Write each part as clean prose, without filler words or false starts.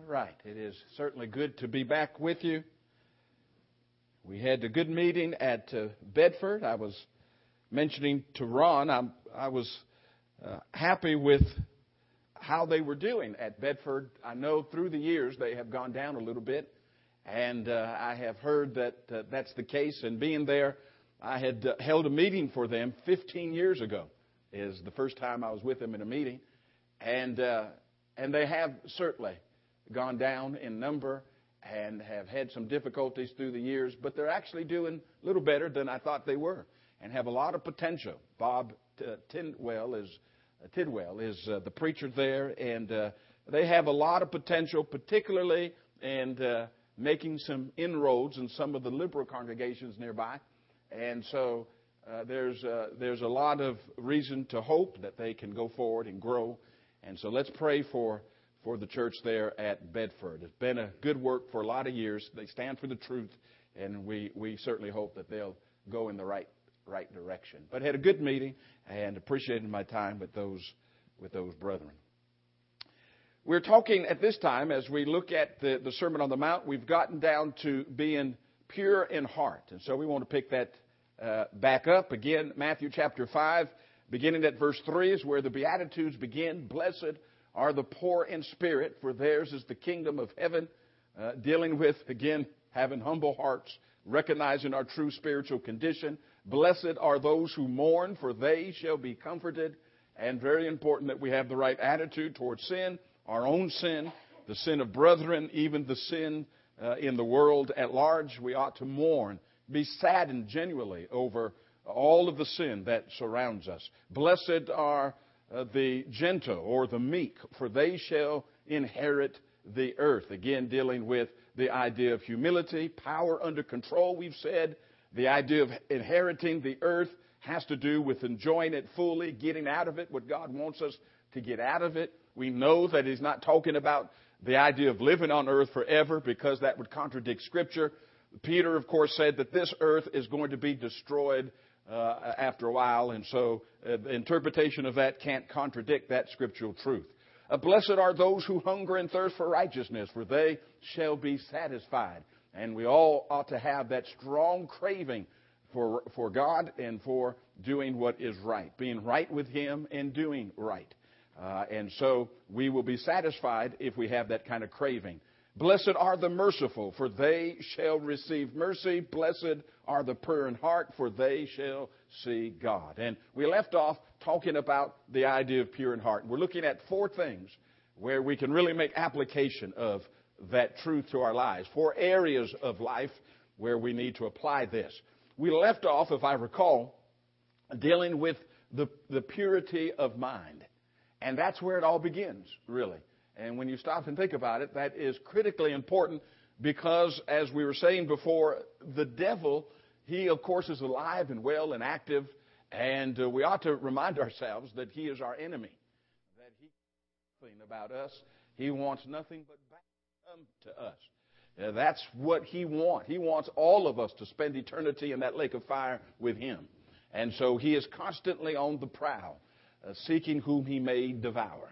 Right. It is certainly good to be back with you. We had a good meeting at Bedford. I was mentioning to Ron, I was happy with how they were doing at Bedford. I know through the years they have gone down a little bit, and I have heard that that's the case. And being there, I had held a meeting for them 15 years ago. Is the first time I was with them in a meeting, and they have certainly gone down in number and have had some difficulties through the years, but they're actually doing a little better than I thought they were and have a lot of potential. Bob Tidwell is the preacher there, and they have a lot of potential, particularly in making some inroads in some of the liberal congregations nearby. And so there's a lot of reason to hope that they can go forward and grow. And so let's pray for the church there at Bedford. It's been a good work for a lot of years. They stand for the truth, and we certainly hope that they'll go in the right direction. But had a good meeting and appreciated my time with those brethren. We're talking at this time, as we look at the Sermon on the Mount, we've gotten down to being pure in heart. And so we want to pick that back up. Again, Matthew chapter 5, beginning at verse 3 is where the Beatitudes begin. Blessed are the poor in spirit, for theirs is the kingdom of heaven. Dealing with, again, having humble hearts, recognizing our true spiritual condition. Blessed are those who mourn, for they shall be comforted. And very important that we have the right attitude towards sin, our own sin, the sin of brethren, even the sin in the world at large. We ought to mourn, be saddened genuinely over all of the sin that surrounds us. Blessed are the gentle or the meek, for they shall inherit the earth. Again, dealing with the idea of humility, power under control, we've said. The idea of inheriting the earth has to do with enjoying it fully, getting out of it what God wants us to get out of it. We know that He's not talking about the idea of living on earth forever, because that would contradict Scripture. Peter, of course, said that this earth is going to be destroyed after a while, and so the interpretation of that can't contradict that scriptural truth. Blessed are those who hunger and thirst for righteousness, for they shall be satisfied. And we all ought to have that strong craving for God and for doing what is right, being right with Him and doing right. And so we will be satisfied if we have that kind of craving. Blessed are the merciful, for they shall receive mercy. Blessed are the pure in heart, for they shall see God. And we left off talking about the idea of pure in heart. We're looking at 4 things where we can really make application of that truth to our lives. 4 areas of life where we need to apply this. We left off, if I recall, dealing with the purity of mind. And that's where it all begins, really. And when you stop and think about it, that is critically important because, as we were saying before, the devil, he, of course, is alive and well and active, and we ought to remind ourselves that he is our enemy, that he nothing about us. He wants nothing but back to us. That's what he wants. He wants all of us to spend eternity in that lake of fire with him. And so he is constantly on the prowl, seeking whom he may devour.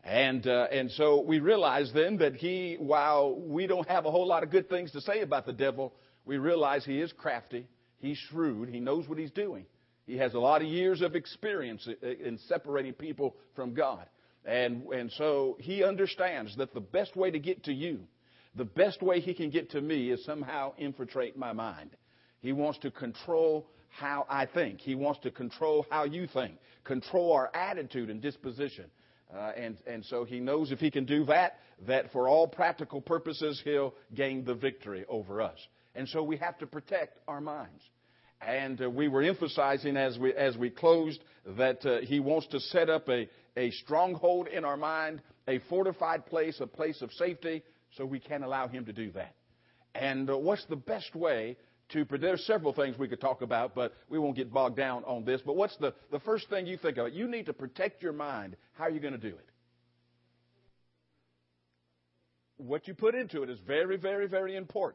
And so we realize then that while we don't have a whole lot of good things to say about the devil, we realize he is crafty, he's shrewd, he knows what he's doing. He has a lot of years of experience in separating people from God. And so he understands that the best way to get to you, the best way he can get to me is somehow infiltrate my mind. He wants to control how I think. He wants to control how you think, control our attitude and disposition. And so he knows if he can do that for all practical purposes, he'll gain the victory over us. And so we have to protect our minds. And we were emphasizing as we closed that he wants to set up a stronghold in our mind, a fortified place, a place of safety, so we can allow him to do that. And what's the best way there's several things we could talk about, but we won't get bogged down on this. But what's the first thing you think of? You need to protect your mind. How are you going to do it? What you put into it is very, very, very important.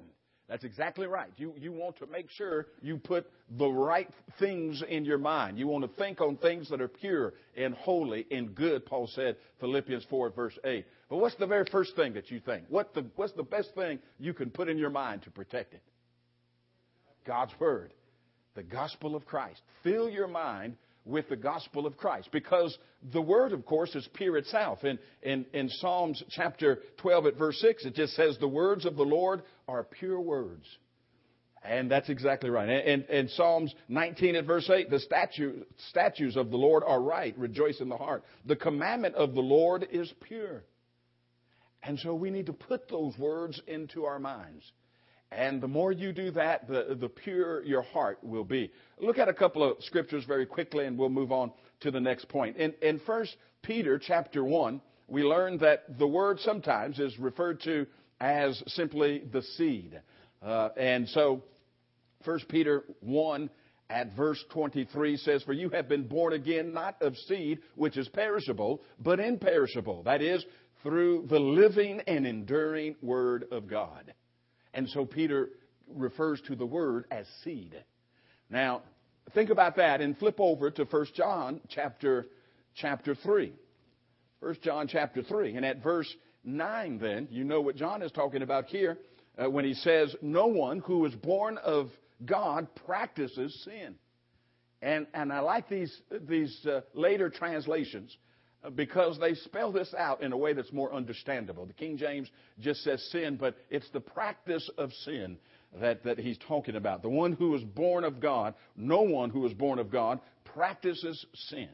That's exactly right. You want to make sure you put the right things in your mind. You want to think on things that are pure and holy and good, Paul said, Philippians 4, verse 8. But what's the very first thing that you think? What's the best thing you can put in your mind to protect it? God's Word, the gospel of Christ. Fill your mind with the gospel of Christ, because the Word, of course, is pure itself. In Psalms chapter 12 at verse 6, it just says the words of the Lord are pure words. And that's exactly right. And Psalms 19 at verse 8, the statutes of the Lord are right, rejoice in the heart. The commandment of the Lord is pure. And so we need to put those words into our minds. And the more you do that, the purer your heart will be. Look at a couple of scriptures very quickly, and we'll move on to the next point. In 1 Peter chapter 1, we learn that the word sometimes is referred to as simply the seed. And so 1 Peter 1 at verse 23 says, "For you have been born again, not of seed, which is perishable, but imperishable. That is, through the living and enduring word of God." And so Peter refers to the word as seed. Now, think about that and flip over to 1 John chapter 3. 1 John chapter 3. And at verse 9 then, you know what John is talking about here when he says, "No one who is born of God practices sin." And I like these later translations, because they spell this out in a way that's more understandable. The King James just says sin, but it's the practice of sin that he's talking about. The one who is born of God, no one who is born of God practices sin.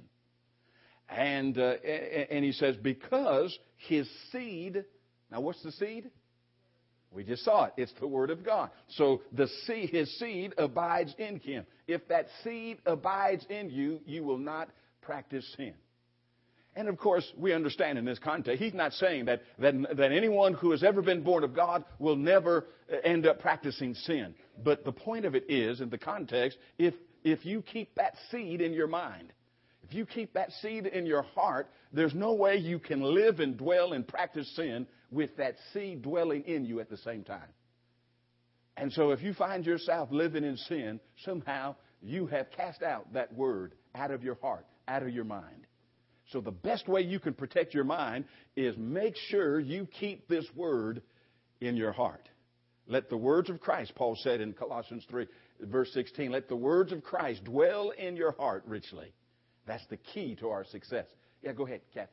And he says, because his seed, now what's the seed? We just saw it. It's the Word of God. So his seed abides in him. If that seed abides in you, you will not practice sin. And of course, we understand in this context, he's not saying that anyone who has ever been born of God will never end up practicing sin. But the point of it is, in the context, if you keep that seed in your mind, if you keep that seed in your heart, there's no way you can live and dwell and practice sin with that seed dwelling in you at the same time. And so if you find yourself living in sin, somehow you have cast out that word out of your heart, out of your mind. So the best way you can protect your mind is make sure you keep this word in your heart. Let the words of Christ, Paul said in Colossians 3, verse 16, let the words of Christ dwell in your heart richly. That's the key to our success. Yeah, go ahead, Kathy.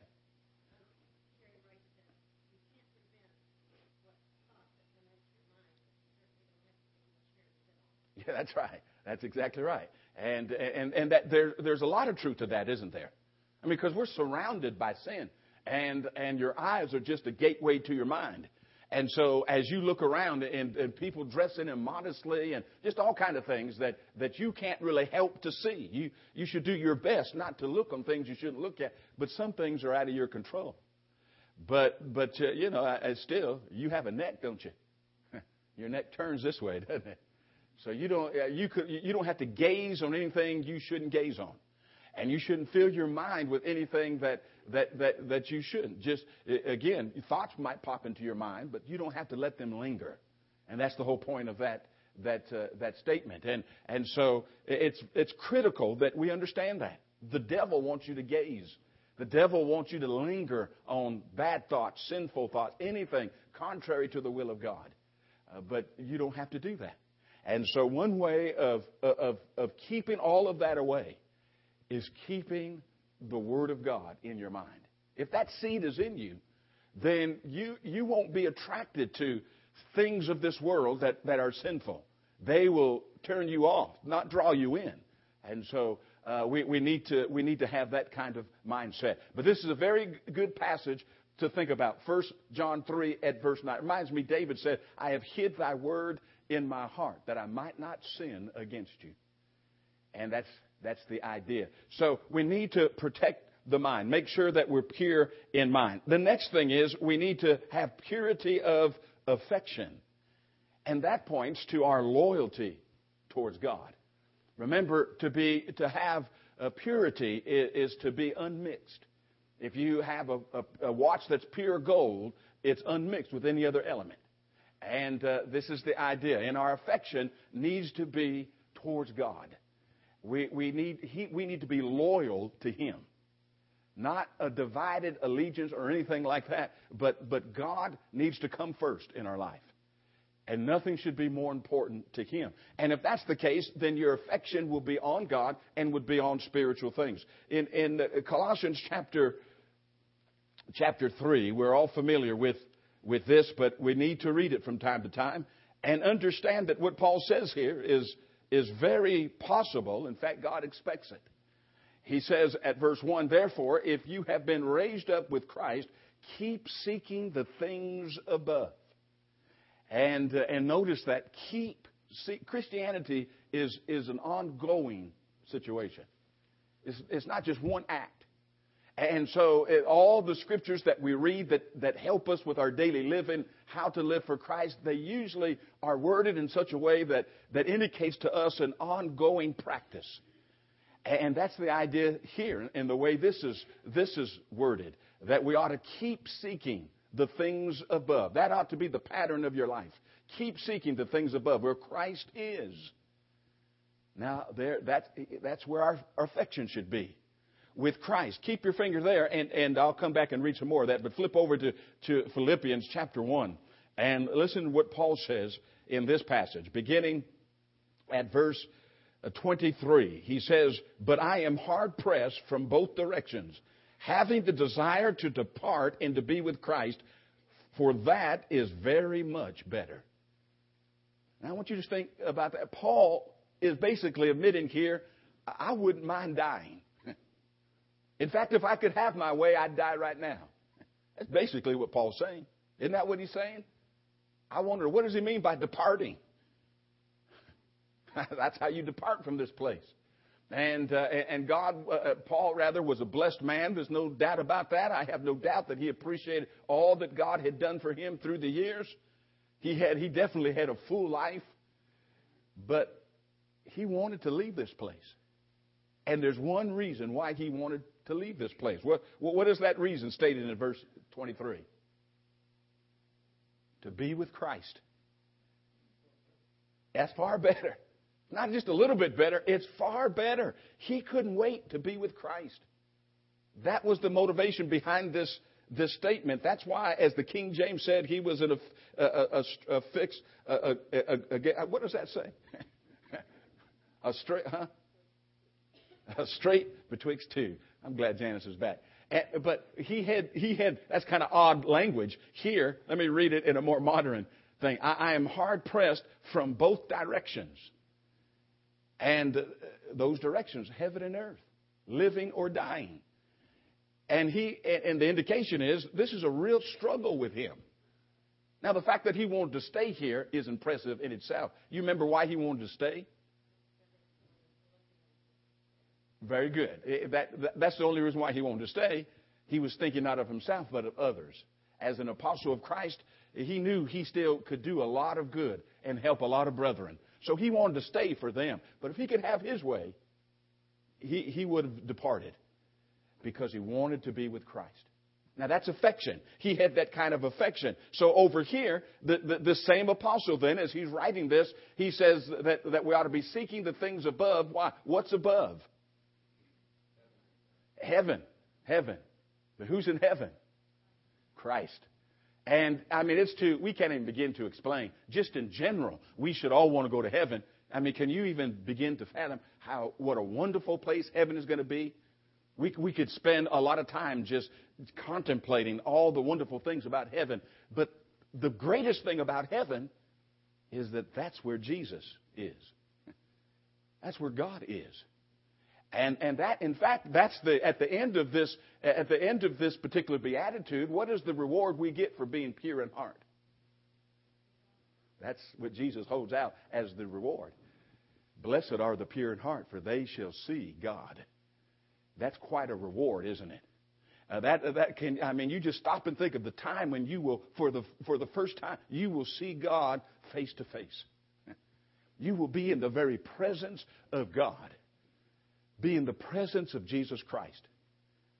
Yeah, that's right. That's exactly right. And that there's a lot of truth to that, isn't there? I mean, because we're surrounded by sin, and your eyes are just a gateway to your mind. And so as you look around and people dressing immodestly and just all kind of things that you can't really help to see. You should do your best not to look on things you shouldn't look at, but some things are out of your control. But still, you have a neck, don't you? Your neck turns this way, doesn't it? So you don't have to gaze on anything you shouldn't gaze on. And you shouldn't fill your mind with anything that you shouldn't. Just, again, thoughts might pop into your mind, but you don't have to let them linger. And that's the whole point of that statement. And so it's critical that we understand that. The devil wants you to gaze. The devil wants you to linger on bad thoughts, sinful thoughts, anything contrary to the will of God. But you don't have to do that. And so one way of keeping all of that away is keeping the Word of God in your mind. If that seed is in you, then you won't be attracted to things of this world that are sinful. They will turn you off, not draw you in. And so we need to have that kind of mindset. But this is a very good passage to think about. 1 John 3 at verse 9. It reminds me, David said, I have hid thy word in my heart that I might not sin against you. And that's the idea. So we need to protect the mind. Make sure that we're pure in mind. The next thing is we need to have purity of affection. And that points to our loyalty towards God. Remember, to have purity is to be unmixed. If you have a watch that's pure gold, it's unmixed with any other element. And this is the idea. And our affection needs to be towards God. We need to be loyal to Him. Not a divided allegiance or anything like that, but God needs to come first in our life. And nothing should be more important to Him. And if that's the case, then your affection will be on God and would be on spiritual things. In Colossians chapter 3, we're all familiar with this, but we need to read it from time to time and understand that what Paul says here is very possible. In fact, God expects it. He says at verse 1, therefore, if you have been raised up with Christ, keep seeking the things above. And notice that Christianity is an ongoing situation. It's not just one act. And so all the scriptures that we read that help us with our daily living, how to live for Christ, they usually are worded in such a way that indicates to us an ongoing practice. And that's the idea here in the way this is worded, that we ought to keep seeking the things above. That ought to be the pattern of your life. Keep seeking the things above, where Christ is. Now, that's where our affection should be, with Christ. Keep your finger there, and I'll come back and read some more of that. But flip over to Philippians chapter 1, and listen to what Paul says in this passage, beginning at verse 23. He says, but I am hard pressed from both directions, having the desire to depart and to be with Christ, for that is very much better. Now, I want you to think about that. Paul is basically admitting here, I wouldn't mind dying. In fact, if I could have my way, I'd die right now. That's basically what Paul's saying. Isn't that what he's saying? I wonder, what does he mean by departing? That's how you depart from this place. And God, Paul rather, was a blessed man. There's no doubt about that. I have no doubt that he appreciated all that God had done for him through the years. He definitely had a full life. But he wanted to leave this place. And there's one reason why he wanted to leave this place. What is that reason stated in verse 23? To be with Christ. That's far better. Not just a little bit better, it's far better. He couldn't wait to be with Christ. That was the motivation behind this statement. That's why, as the King James said, he was in a fix. What does that say? A straight betwixt two. I'm glad Janice is back. But he had that's kind of odd language here. Let me read it in a more modern thing. I am hard pressed from both directions. And those directions, heaven and earth, living or dying. And the indication is this is a real struggle with him. Now, the fact that he wanted to stay here is impressive in itself. You remember why he wanted to stay? Very good. That's the only reason why he wanted to stay. He was thinking not of himself, but of others. As an apostle of Christ, he knew he still could do a lot of good and help a lot of brethren. So he wanted to stay for them. But if he could have his way, he would have departed because he wanted to be with Christ. Now, that's affection. He had that kind of affection. So over here, the same apostle then, as he's writing this, he says that we ought to be seeking the things above. Why? What's above? Heaven. Heaven. But who's in heaven? Christ. And, I mean, we can't even begin to explain. Just in general, we should all want to go to heaven. I mean, can you even begin to fathom what a wonderful place heaven is going to be? We could spend a lot of time just contemplating all the wonderful things about heaven. But the greatest thing about heaven is that that's where Jesus is. That's where God is. And that, in fact, that's at the end of this particular beatitude, what is the reward we get for being pure in heart? That's what Jesus holds out as the reward. Blessed are the pure in heart, for they shall see God. That's quite a reward, isn't it? You just stop and think of the time when you will, for the first time, you will see God face to face. You will be in the very presence of God. Be in the presence of Jesus Christ.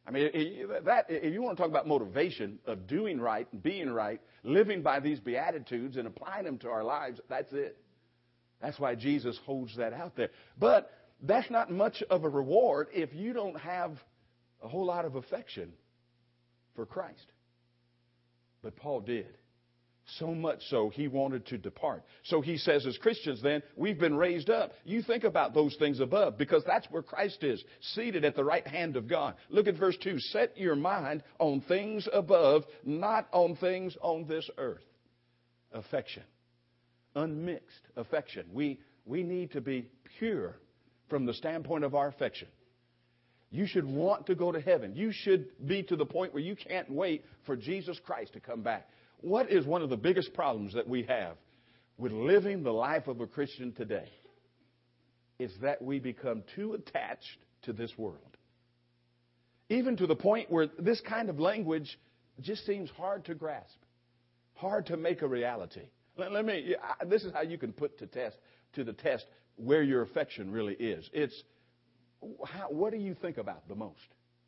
I mean, that if you want to talk about motivation of doing right, being right, living by these Beatitudes and applying them to our lives, that's it. That's why Jesus holds that out there. But that's not much of a reward if you don't have a whole lot of affection for Christ. But Paul did. So much so, he wanted to depart. So he says, as Christians then, we've been raised up. You think about those things above, because that's where Christ is, seated at the right hand of God. Look at verse 2. Set your mind on things above, not on things on this earth. Affection. Unmixed affection. We need to be pure from the standpoint of our affection. You should want to go to heaven. You should be to the point where you can't wait for Jesus Christ to come back. What is one of the biggest problems that we have with living the life of a Christian today? It's that we become too attached to this world. Even to the point where this kind of language just seems hard to grasp, hard to make a reality. This is how you can put to the test where your affection really is. It's what do you think about the most?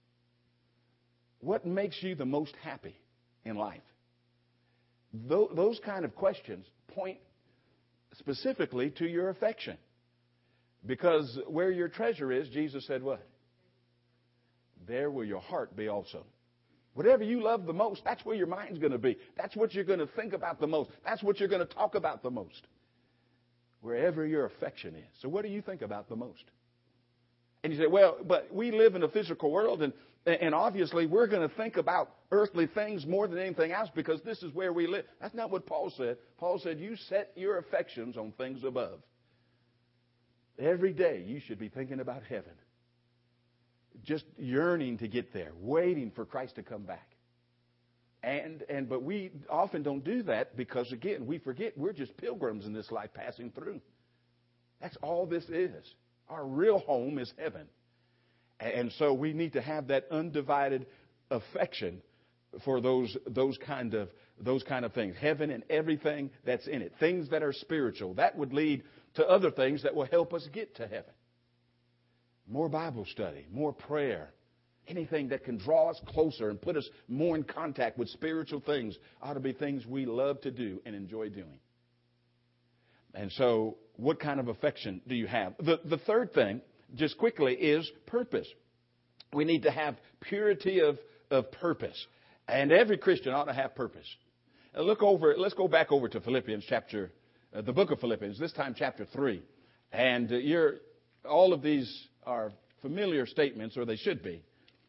What makes you the most happy in life? Those kind of questions point specifically to your affection. Because where your treasure is, Jesus said what? There will your heart be also. Whatever you love the most, that's where your mind's going to be. That's what you're going to think about the most. That's what you're going to talk about the most. Wherever your affection is. So what do you think about the most? And you say, well, but we live in a physical world, and obviously we're going to think about earthly things more than anything else because this is where we live. That's not what Paul said. Paul said, you set your affections on things above. Every day you should be thinking about heaven. Just yearning to get there, waiting for Christ to come back. But we often don't do that because, again, we forget we're just pilgrims in this life passing through. That's all this is. Our real home is heaven. And so we need to have that undivided affection for those kind of things. Heaven and everything that's in it. Things that are spiritual. That would lead to other things that will help us get to heaven. More Bible study, more prayer. Anything that can draw us closer and put us more in contact with spiritual things ought to be things we love to do and enjoy doing. And so, what kind of affection do you have? The third thing, just quickly, is purpose. We need to have purity of purpose. And every Christian ought to have purpose. Let's go back over to Philippians the book of Philippians, this time chapter 3. And all of these are familiar statements, or they should be.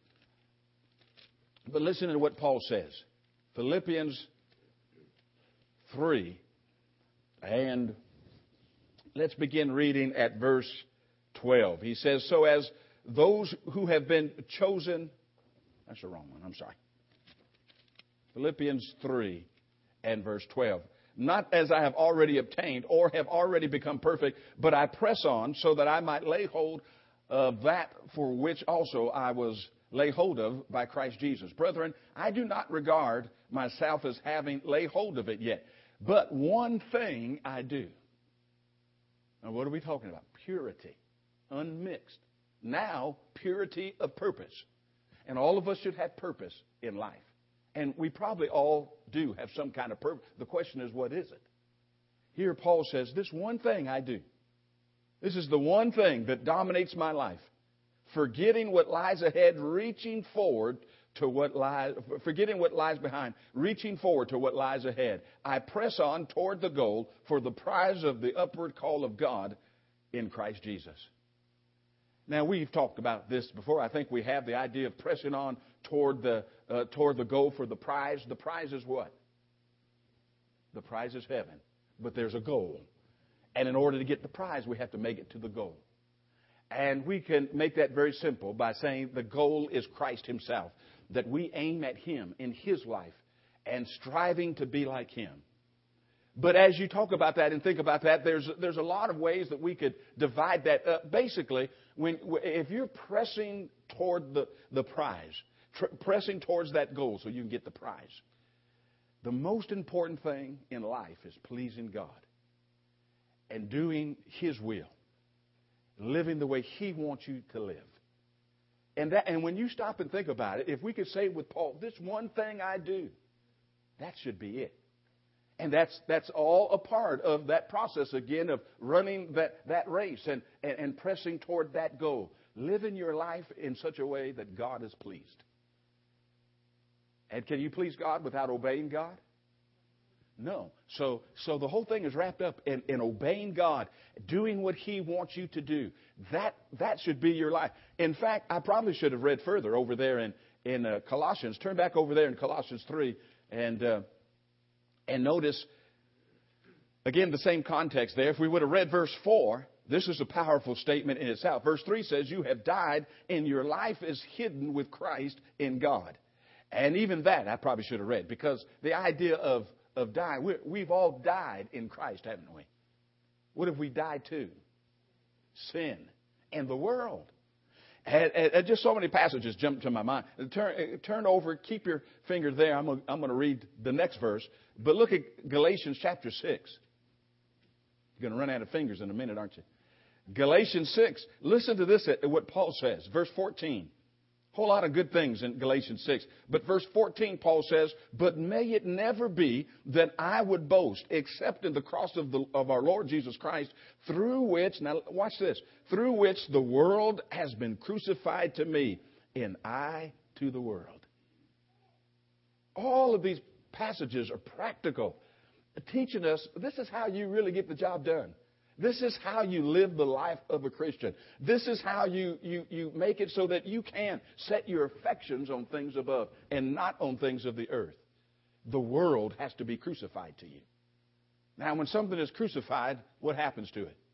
But listen to what Paul says. Philippians 3. And let's begin reading at verse 12. He says, so as those who have been chosen... That's the wrong one. I'm sorry. Philippians 3 and verse 12. Not as I have already obtained or have already become perfect, but I press on so that I might lay hold of that for which also I was laid hold of by Christ Jesus. Brethren, I do not regard myself as having laid hold of it yet. But one thing I do. Now, what are we talking about? Purity. Unmixed. Now, purity of purpose. And all of us should have purpose in life. And we probably all do have some kind of purpose. The question is, what is it? Here Paul says, this one thing I do. This is the one thing that dominates my life. Forgetting what lies ahead, reaching forward to forgetting what lies behind, reaching forward to what lies ahead. I press on toward the goal for the prize of the upward call of God in Christ Jesus. Now, we've talked about this before. I think we have the idea of pressing on toward the goal for the prize. The prize is what? The prize is heaven. But there's a goal. And in order to get the prize, we have to make it to the goal. And we can make that very simple by saying the goal is Christ Himself. That we aim at Him in His life and striving to be like Him. But as you talk about that and think about that, there's a lot of ways that we could divide that up. Basically, if you're pressing toward the prize, pressing towards that goal so you can get the prize, the most important thing in life is pleasing God and doing His will, living the way He wants you to live. And when you stop and think about it, if we could say with Paul, this one thing I do, that should be it. And that's all a part of that process, again, of running that race and pressing toward that goal. Living your life in such a way that God is pleased. And can you please God without obeying God? No. So the whole thing is wrapped up in obeying God, doing what He wants you to do. That should be your life. In fact, I probably should have read further over there in Colossians. Turn back over there in Colossians 3 and notice, again, the same context there. If we would have read verse 4, this is a powerful statement in itself. Verse 3 says, you have died and your life is hidden with Christ in God. And even that I probably should have read, because the idea of dying, we've all died in Christ, haven't we? What have we died to? Sin and the world. And just so many passages jump to my mind. Turn over, keep your finger there. I'm going to read the next verse. But look at Galatians chapter 6. You're going to run out of fingers in a minute, aren't you? Galatians 6. Listen to this, what Paul says. Verse 14. Whole lot of good things in Galatians 6. But verse 14, Paul says, but may it never be that I would boast except in the cross of our Lord Jesus Christ, through which, now watch this, through which the world has been crucified to me, and I to the world. All of these passages are practical, teaching us this is how you really get the job done. This is how you live the life of a Christian. This is how you make it so that you can set your affections on things above and not on things of the earth. The world has to be crucified to you. Now, when something is crucified, what happens to it?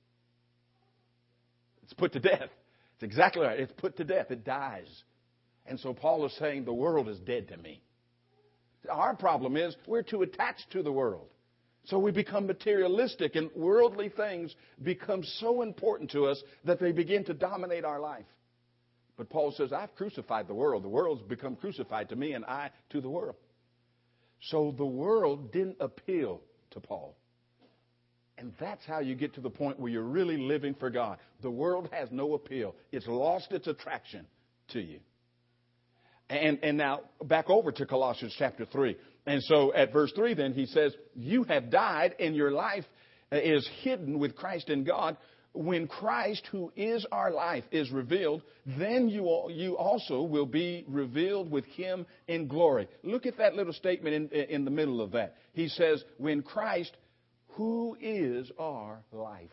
It's put to death. It's exactly right. It's put to death. It dies. And so Paul is saying the world is dead to me. Our problem is we're too attached to the world. So we become materialistic, and worldly things become so important to us that they begin to dominate our life. But Paul says, I've crucified the world. The world's become crucified to me, and I to the world. So the world didn't appeal to Paul. And that's how you get to the point where you're really living for God. The world has no appeal. It's lost its attraction to you. And now back over to Colossians chapter 3. And so at verse 3 then he says, you have died and your life is hidden with Christ in God. When Christ, who is our life, is revealed, then you also will be revealed with Him in glory. Look at that little statement in the middle of that. He says, when Christ, who is our life.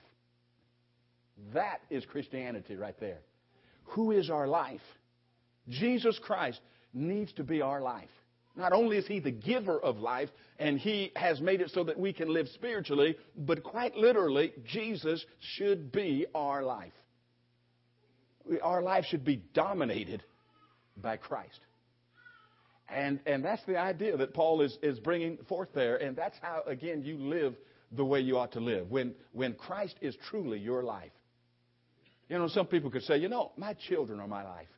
That is Christianity right there. Who is our life? Jesus Christ needs to be our life. Not only is He the giver of life, and He has made it so that we can live spiritually, but quite literally, Jesus should be our life. Our life should be dominated by Christ. And that's the idea that Paul is bringing forth there. And that's how, again, you live the way you ought to live. When Christ is truly your life. You know, some people could say, my children are my life.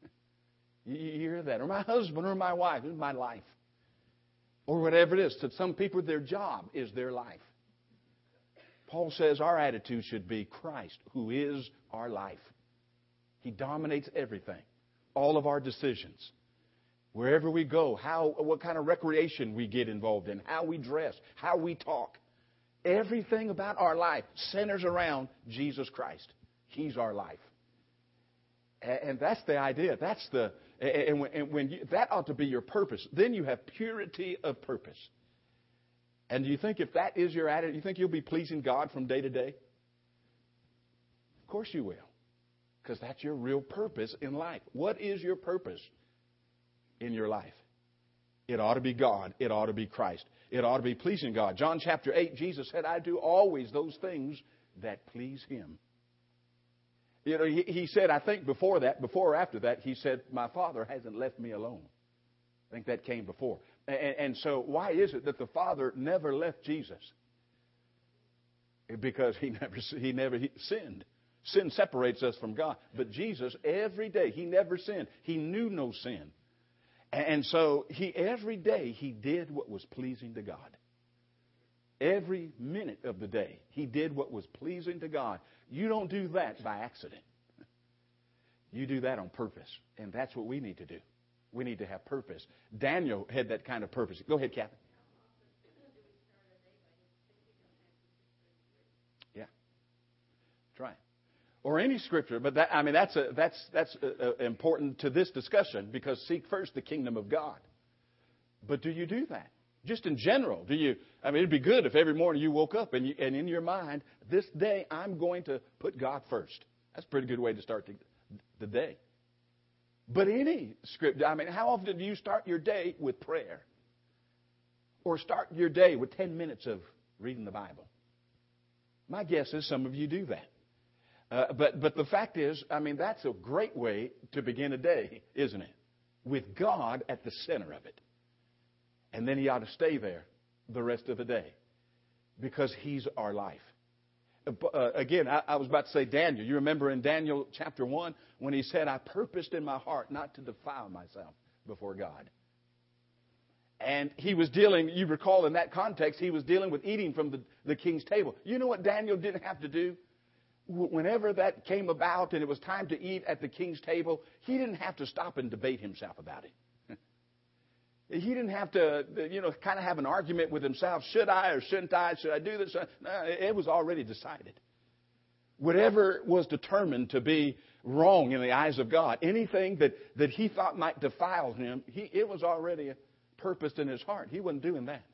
You hear that? Or my husband or my wife is my life. Or whatever it is. To some people, their job is their life. Paul says our attitude should be Christ, who is our life. He dominates everything. All of our decisions. Wherever we go, what kind of recreation we get involved in, how we dress, how we talk. Everything about our life centers around Jesus Christ. He's our life. And that's the idea. That ought to be your purpose. Then you have purity of purpose. And do you think if that is your attitude, you think you'll be pleasing God from day to day? Of course you will. Because that's your real purpose in life. What is your purpose in your life? It ought to be God. It ought to be Christ. It ought to be pleasing God. John chapter 8, Jesus said, I do always those things that please Him. He said, I think before or after that, He said, my Father hasn't left me alone. I think that came before. And so why is it that the Father never left Jesus? Because He never sinned. Sin separates us from God. But Jesus, every day, He never sinned. He knew no sin. And so every day, He did what was pleasing to God. Every minute of the day, He did what was pleasing to God. You don't do that by accident. You do that on purpose. And that's what we need to do. We need to have purpose. Daniel had that kind of purpose. Go ahead, Kathy. Yeah. Try it. Or any scripture, but that's important to this discussion, because seek first the kingdom of God. But do you do that? Just in general, do you? It'd be good if every morning you woke up and in your mind, this day I'm going to put God first. That's a pretty good way to start the day. But any script, how often do you start your day with prayer? Or start your day with 10 minutes of reading the Bible? My guess is some of you do that. But the fact is, that's a great way to begin a day, isn't it? With God at the center of it. And then He ought to stay there the rest of the day, because He's our life. Again, I was about to say Daniel. You remember in Daniel chapter 1 when he said, I purposed in my heart not to defile myself before God. And he was dealing, you recall in that context, he was dealing with eating from the king's table. You know what Daniel didn't have to do? Whenever that came about and it was time to eat at the king's table, he didn't have to stop and debate himself about it. He didn't have to, kind of have an argument with himself. Should I or shouldn't I? Should I do this? No, it was already decided. Whatever was determined to be wrong in the eyes of God, anything that he thought might defile him, it was already purposed in his heart. He wasn't doing that,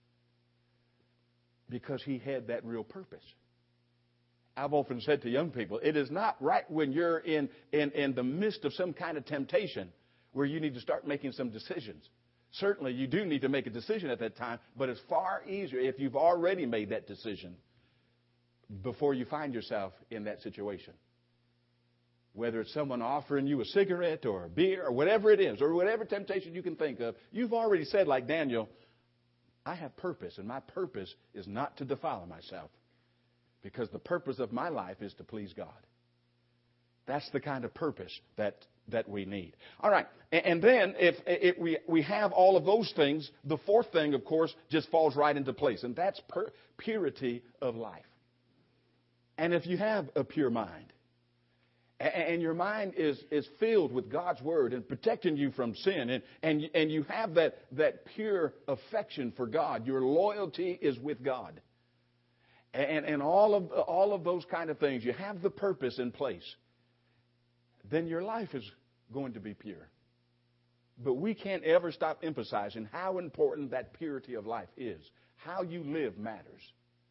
because he had that real purpose. I've often said to young people, it is not right when you're in the midst of some kind of temptation where you need to start making some decisions. Certainly, you do need to make a decision at that time, but it's far easier if you've already made that decision before you find yourself in that situation. Whether it's someone offering you a cigarette or a beer or whatever it is, or whatever temptation you can think of, you've already said, like Daniel, I have purpose, and my purpose is not to defile myself, because the purpose of my life is to please God. That's the kind of purpose that we need. All right. And then if we have all of those things, the fourth thing, of course, just falls right into place. And that's purity of life. And if you have a pure mind, and your mind is filled with God's Word and protecting you from sin, and you have that pure affection for God, your loyalty is with God. And all of those kind of things, you have the purpose in place, then your life is going to be pure. But we can't ever stop emphasizing how important that purity of life is. How you live matters.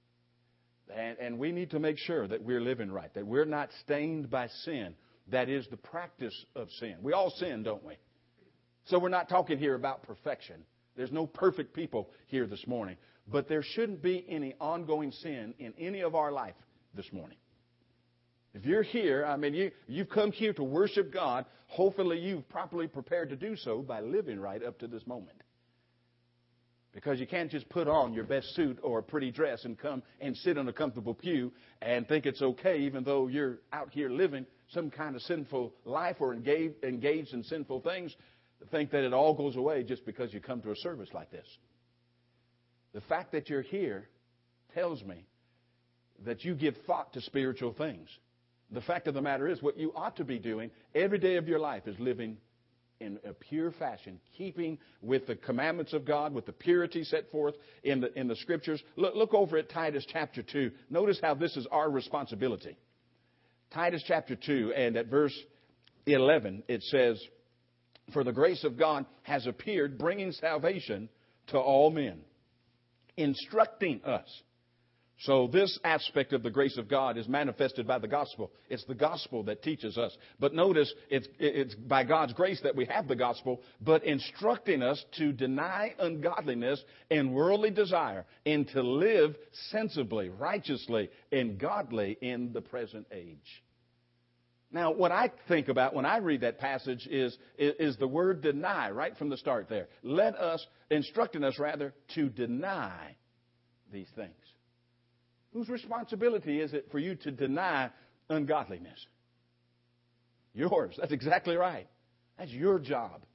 And we need to make sure that we're living right, that we're not stained by sin. That is the practice of sin. We all sin, don't we? So we're not talking here about perfection. There's no perfect people here this morning. But there shouldn't be any ongoing sin in any of our life this morning. If you're here, you've come here to worship God. Hopefully you've properly prepared to do so by living right up to this moment. Because you can't just put on your best suit or a pretty dress and come and sit on a comfortable pew and think it's okay, even though you're out here living some kind of sinful life or engaged in sinful things, think that it all goes away just because you come to a service like this. The fact that you're here tells me that you give thought to spiritual things. The fact of the matter is, what you ought to be doing every day of your life is living in a pure fashion, keeping with the commandments of God, with the purity set forth in the Scriptures. Look over at Titus chapter 2. Notice how this is our responsibility. Titus chapter 2, and at verse 11, it says, For the grace of God has appeared, bringing salvation to all men, instructing us. So this aspect of the grace of God is manifested by the gospel. It's the gospel that teaches us. But notice, it's by God's grace that we have the gospel, but instructing us to deny ungodliness and worldly desire, and to live sensibly, righteously, and godly in the present age. Now, what I think about when I read that passage is the word deny right from the start there. Instructing us rather to deny these things. Whose responsibility is it for you to deny ungodliness? Yours. That's exactly right. That's your job.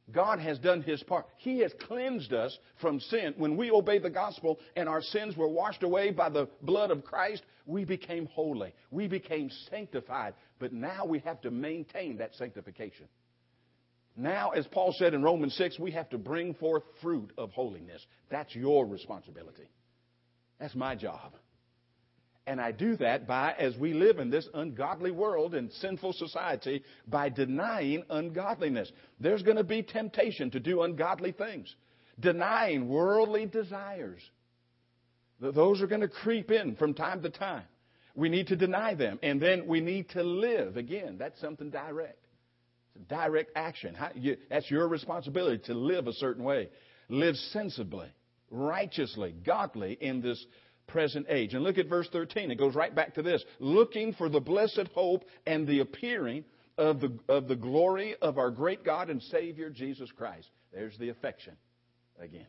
God has done His part. He has cleansed us from sin. When we obeyed the gospel and our sins were washed away by the blood of Christ, we became holy. We became sanctified. But now we have to maintain that sanctification. Now, as Paul said in Romans 6, we have to bring forth fruit of holiness. That's your responsibility. That's my job. And I do that by, as we live in this ungodly world and sinful society, by denying ungodliness. There's going to be temptation to do ungodly things. Denying worldly desires. Those are going to creep in from time to time. We need to deny them. And then we need to live. Again, that's something direct. It's a direct action. That's your responsibility to live a certain way. Live sensibly, righteously, godly in this present age. And look at verse 13. It goes right back to this. Looking for the blessed hope and the appearing of the glory of our great God and Savior, Jesus Christ. There's the affection again.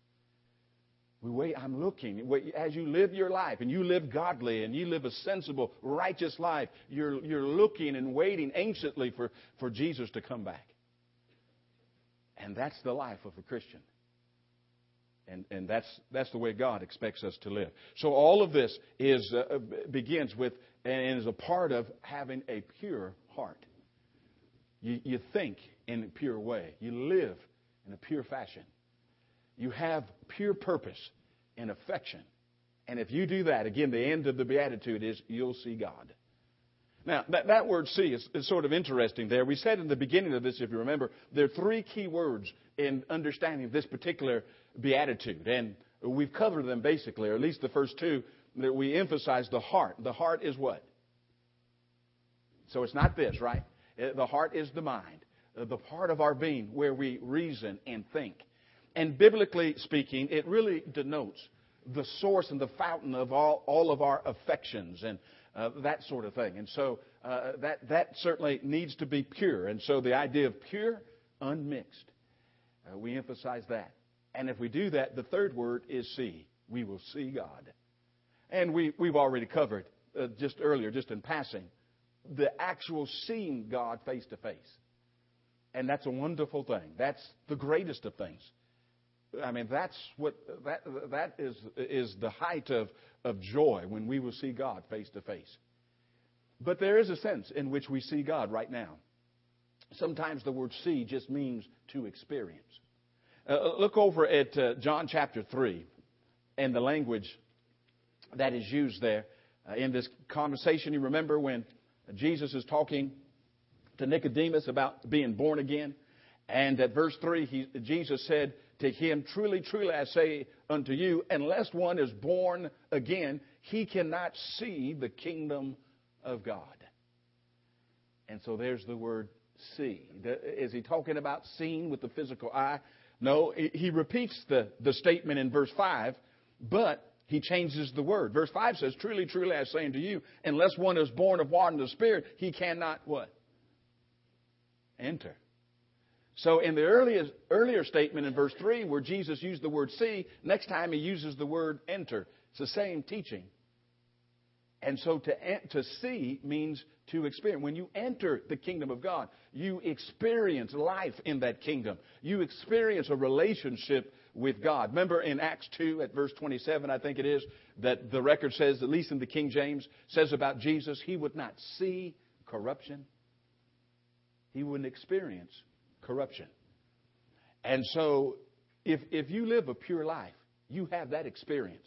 I'm looking. As you live your life and you live godly and you live a sensible, righteous life, you're looking and waiting anxiously for Jesus to come back. And that's the life of a Christian. And that's the way God expects us to live. So all of this begins with and is a part of having a pure heart. You think in a pure way. You live in a pure fashion. You have pure purpose and affection. And if you do that, again, the end of the Beatitude is you'll see God. Now, that word see is sort of interesting there. We said in the beginning of this, if you remember, there are three key words in understanding this particular beatitude. And we've covered them basically, or at least the first two, that we emphasize the heart. The heart is what? So it's not this, right? The heart is the mind, the part of our being where we reason and think. And biblically speaking, it really denotes the source and the fountain of all of our affections and that sort of thing. And so that certainly needs to be pure. And so the idea of pure, unmixed, we emphasize that. And if we do that, the third word is see. We will see God. And we've already covered just earlier, just in passing, the actual seeing God face to face. And that's a wonderful thing. That's the greatest of things. I mean, that's what that is the height of joy when we will see God face to face. But there is a sense in which we see God right now. Sometimes the word see just means to experience. Look over at John chapter 3 and the language that is used there in this conversation. You remember when Jesus is talking to Nicodemus about being born again. And at verse 3, Jesus said to him, "Truly, truly, I say unto you, unless one is born again, he cannot see the kingdom of God." And so there's the word see. Is he talking about seeing with the physical eye? No, he repeats the statement in verse 5, but he changes the word. Verse 5 says, "Truly, truly, I say unto you, unless one is born of water and the Spirit, he cannot" what? Enter. So in the earlier statement in verse 3 where Jesus used the word see, next time he uses the word enter. It's the same teaching. And so to see means to experience. When you enter the kingdom of God, you experience life in that kingdom. You experience a relationship with God. Remember in Acts 2 at verse 27, I think it is, that the record says, at least in the King James, says about Jesus, he would not see corruption. He wouldn't experience corruption. And so if you live a pure life, you have that experience.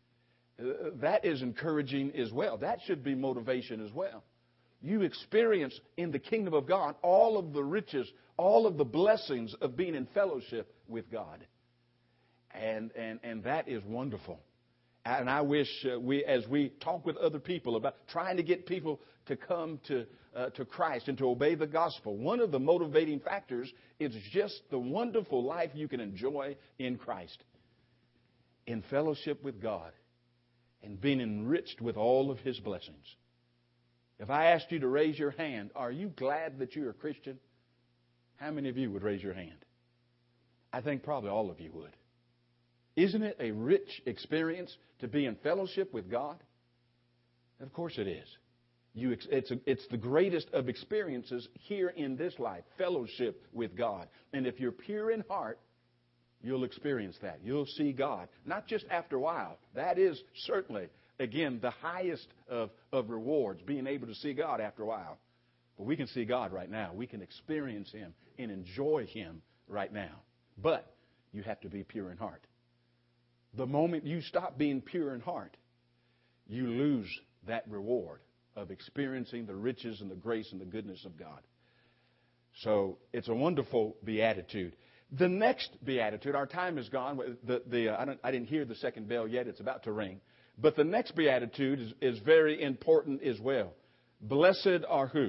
That is encouraging as well. That should be motivation as well. You experience in the kingdom of God all of the riches, all of the blessings of being in fellowship with God. And that is wonderful. And I wish as we talk with other people about trying to get people to come to Christ and to obey the gospel, one of the motivating factors is just the wonderful life you can enjoy in Christ, in fellowship with God, and being enriched with all of His blessings. If I asked you to raise your hand, are you glad that you're a Christian? How many of you would raise your hand? I think probably all of you would. Isn't it a rich experience to be in fellowship with God? Of course it is. It's the greatest of experiences here in this life, fellowship with God. And if you're pure in heart, you'll experience that. You'll see God. Not just after a while. That is certainly, again, the highest of rewards, being able to see God after a while. But we can see God right now. We can experience Him and enjoy Him right now. But you have to be pure in heart. The moment you stop being pure in heart, you lose that reward of experiencing the riches and the grace and the goodness of God. So it's a wonderful beatitude. The next beatitude, our time is gone. I didn't hear the second bell yet. It's about to ring. But the next beatitude is very important as well. Blessed are who?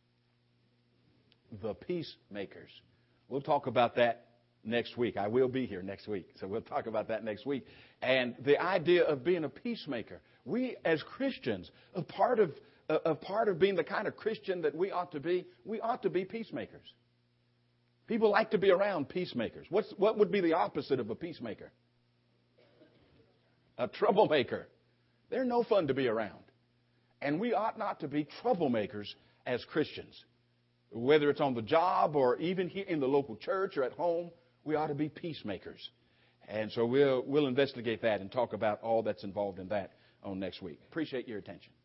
The peacemakers. We'll talk about that next week. I will be here next week, so we'll talk about that next week. And the idea of being a peacemaker. We, as Christians, a part of being the kind of Christian that we ought to be peacemakers. People like to be around peacemakers. What would be the opposite of a peacemaker? A troublemaker. They're no fun to be around. And we ought not to be troublemakers as Christians. Whether it's on the job or even here in the local church or at home, we ought to be peacemakers. And so we'll investigate that and talk about all that's involved in that on next week. Appreciate your attention.